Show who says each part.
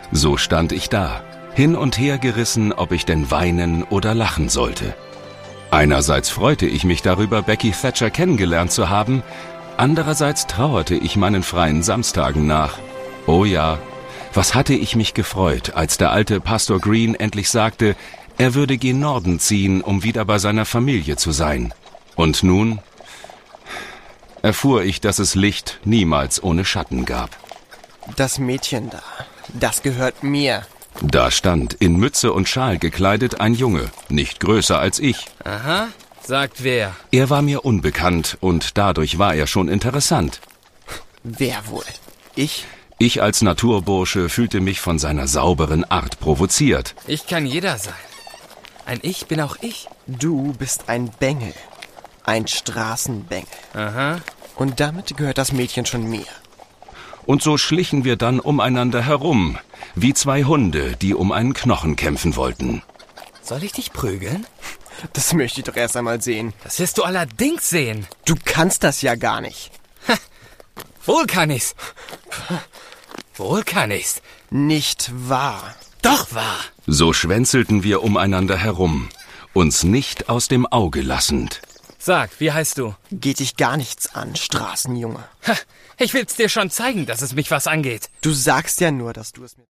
Speaker 1: So stand ich da, hin und her gerissen, ob ich denn weinen oder lachen sollte. Einerseits freute ich mich darüber, Becky Thatcher kennengelernt zu haben, andererseits trauerte ich meinen freien Samstagen nach. Oh ja, was hatte ich mich gefreut, als der alte Pastor Green endlich sagte, er würde gen Norden ziehen, um wieder bei seiner Familie zu sein. Und nun erfuhr ich, dass es Licht niemals ohne Schatten gab.
Speaker 2: Das Mädchen da, das gehört mir.
Speaker 1: Da stand, in Mütze und Schal gekleidet, ein Junge, nicht größer als ich.
Speaker 3: Aha, sagt wer?
Speaker 1: Er war mir unbekannt und dadurch war er schon interessant.
Speaker 2: Wer wohl? Ich?
Speaker 1: Ich als Naturbursche fühlte mich von seiner sauberen Art provoziert.
Speaker 3: Ich kann jeder sein. Ein Ich bin auch ich.
Speaker 2: Du bist ein Bengel. Ein Straßenbengel.
Speaker 3: Aha.
Speaker 2: Und damit gehört das Mädchen schon mir.
Speaker 1: Und so schlichen wir dann umeinander herum, wie zwei Hunde, die um einen Knochen kämpfen wollten.
Speaker 3: Soll ich dich prügeln?
Speaker 2: Das möchte ich doch erst einmal sehen.
Speaker 3: Das wirst du allerdings sehen.
Speaker 2: Du kannst das ja gar nicht.
Speaker 3: Wohl kann ich's. Wohl kann ich's.
Speaker 2: Nicht wahr.
Speaker 3: Doch wahr.
Speaker 1: So schwänzelten wir umeinander herum, uns nicht aus dem Auge lassend.
Speaker 3: Sag, wie heißt du?
Speaker 2: Geht dich gar nichts an, Straßenjunge.
Speaker 3: Ich will's dir schon zeigen, dass es mich was angeht.
Speaker 2: Du sagst ja nur, dass du es mir...